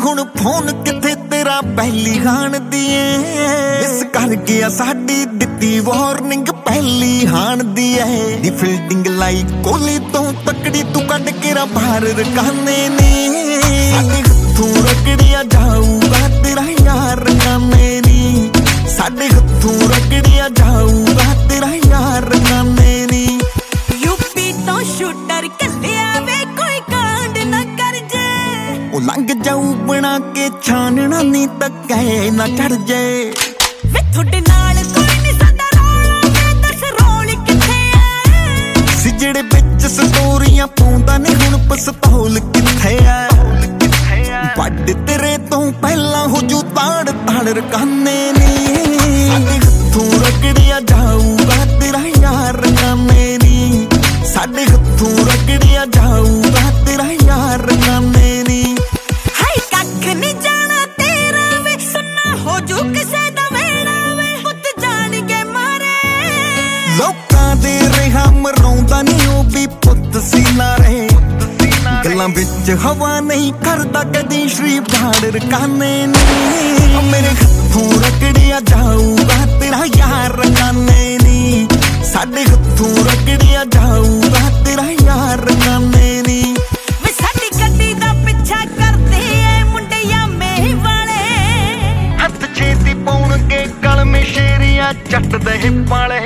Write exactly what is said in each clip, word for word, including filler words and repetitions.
हुण फोन किथे तेरा पहली हाण दी मिस कर गया साडी दित्ती वार्निंग पहली हाण दी है दी फील्डिंग लाई कोहली तो तकड़ी तू कड के रा बाहर रकाने ने साडे हत्थों रगड़िया जाऊगा तेरा यार रकाने नी साडे हत्थों रगड़िया जाऊगा तेरा यार रकाने नी यूपी तो शूटर कलिया वे कोई कांड ना कर जे ओ लंघ जाऊ बना के छानना नी तके ना चढ़ जाए वे थोड़े नाल कोई नहीं साडा रोला वे दस रोल किथे है सिजड़े बिच स्टोरियां पाउंदा नहीं हुण पिस्तौल किथे है ਵੱਡ तेरे तो पहला हो जू ताड़ ताड़ रकाने नी साडे हत्थों रगड़िया जाऊगा तेरा यार रकाने नी साडे हत्थों रगड़िया जाऊगा तेरा यार रकाने नी हाय कख नहीं जाना तेरा वे सुनना हो जू किसे दा वेड़ा वे पुत जान के मारे लोकां दे रिहा मरौंदा नहीं ओ भी पुत सी ना रहे गल्लां विच हवा नहीं करदा कदी श्री भाड़ रकाने नी मेरे हत्थों रगड़िया जाऊगा तेरा यार रकाने नी साडे हत्थों रगड़िया जाऊगा तेरा यार रकाने नी वे साडी गड्डी दा पिछा करदे ऐ मुंडिया मेह वाले हत्थ छेती पाउणगे गल में शेरिया जट दे पाले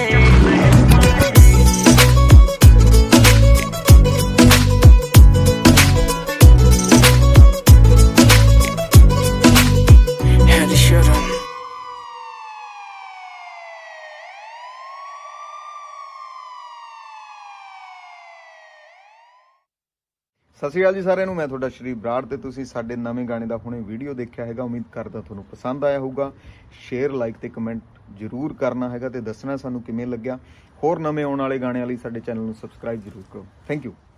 ਸਤਿ ਸ਼੍ਰੀ ਅਕਾਲ ਜੀ ਸਾਰਿਆਂ ਨੂੰ। ਮੈਂ ਤੁਹਾਡਾ ਸ਼੍ਰੀ ਬਰਾੜ ਤੇ ਤੁਸੀਂ ਸਾਡੇ ਨਵੇਂ ਗਾਣੇ ਦਾ ਹੁਣੇ ਵੀਡੀਓ ਦੇਖਿਆ ਹੈਗਾ। ਉਮੀਦ ਕਰਦਾ ਤੁਹਾਨੂੰ ਪਸੰਦ ਆਇਆ ਹੋਊਗਾ। ਸ਼ੇਅਰ ਲਾਈਕ ਤੇ ਕਮੈਂਟ ਜ਼ਰੂਰ ਕਰਨਾ ਹੈਗਾ ਤੇ ਦੱਸਣਾ ਸਾਨੂੰ ਕਿਵੇਂ ਲੱਗਿਆ। ਹੋਰ ਨਵੇਂ ਆਉਣ ਵਾਲੇ ਗਾਣਿਆਂ ਲਈ ਸਾਡੇ ਚੈਨਲ ਨੂੰ ਸਬਸਕ੍ਰਾਈਬ ਜ਼ਰੂਰ ਕਰੋ। Thank you.